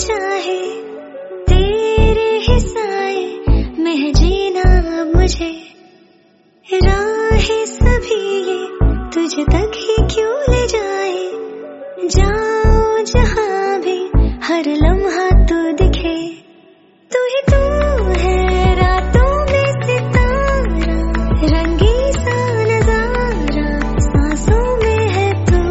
चाहे तेरे ही साए में है जीना मुझे, राहें सभी ये तुझे तक ही क्यों ले जाए, जाओ जहां भी हर लम्हा तू दिखे, तू ही तू है रातों में सितारा, रंगी सा नजारा सांसों में है तू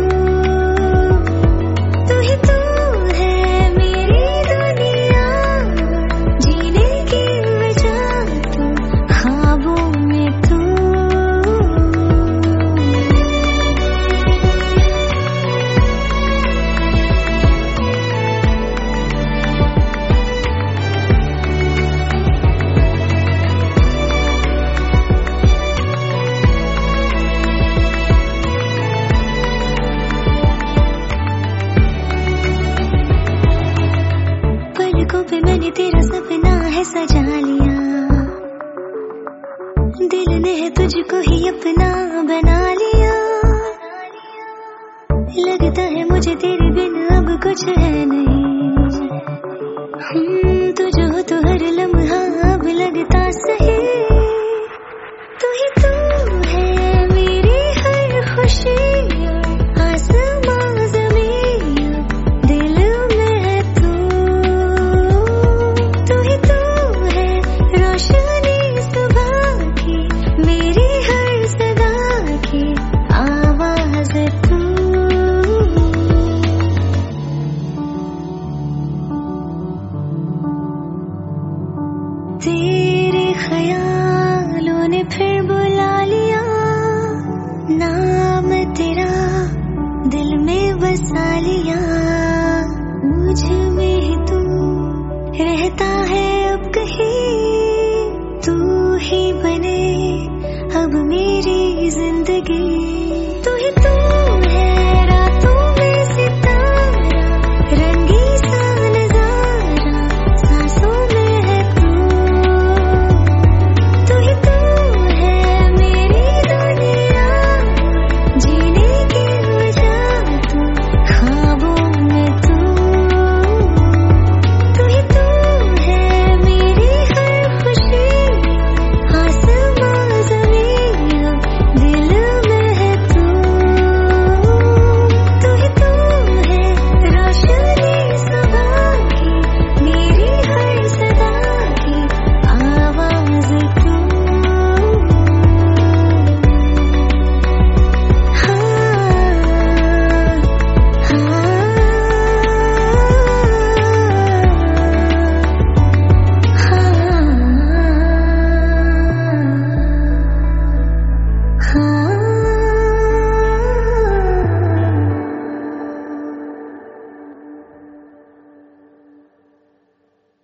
ही तू है मेरी दुनिया, जीने की वजह तू ख्वाबों में तू। पलकों पे मैंने तेरा सपना है सजा लिया, दिल ने है तुझको ही अपना बना लिया, लगता है मुझे तेरे बिन अब कुछ है नहीं, तू जो हो तो हर लम्हा अब लगता सही, तू ही तू है मेरी हर खुशी, आसमां ज़मीन दिल में है तू ही तू है रोशनी सुबह की, मेरी हर सदा की आवाज़ तू। तेरे ख्यालों ने फिर बुला लिया, नाम तेरा दिल में बसा लिया, मुझ में ही तू रहता है अब कहीं, तू ही बने अब मेरी जिंदगी।